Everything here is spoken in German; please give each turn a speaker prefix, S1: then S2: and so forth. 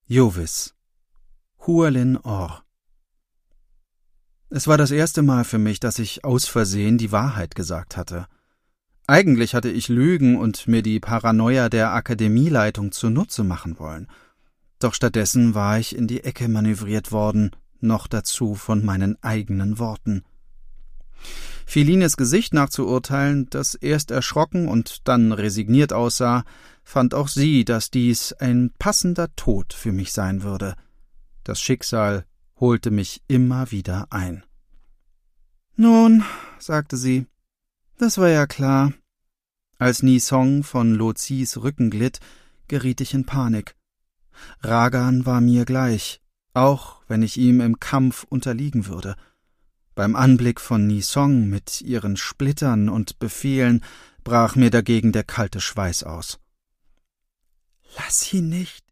S1: Jovis. Hualin Or. Es war das erste Mal für mich, dass ich aus Versehen die Wahrheit gesagt hatte. Eigentlich hatte ich lügen und mir die Paranoia der Akademieleitung zunutze machen wollen. Doch stattdessen war ich in die Ecke manövriert worden, noch dazu von meinen eigenen Worten. Felines Gesicht nach zu urteilen, das erst erschrocken und dann resigniert aussah, fand auch sie, dass dies ein passender Tod für mich sein würde. Das Schicksal holte mich immer wieder ein. »Nun«, sagte sie, »das war ja klar.« Als Nisong von Lozis Rücken glitt, geriet ich in Panik. Ragan war mir gleich, auch wenn ich ihm im Kampf unterliegen würde. Beim Anblick von Nisong mit ihren Splittern und Befehlen brach mir dagegen der kalte Schweiß aus. »Lass ihn nicht«,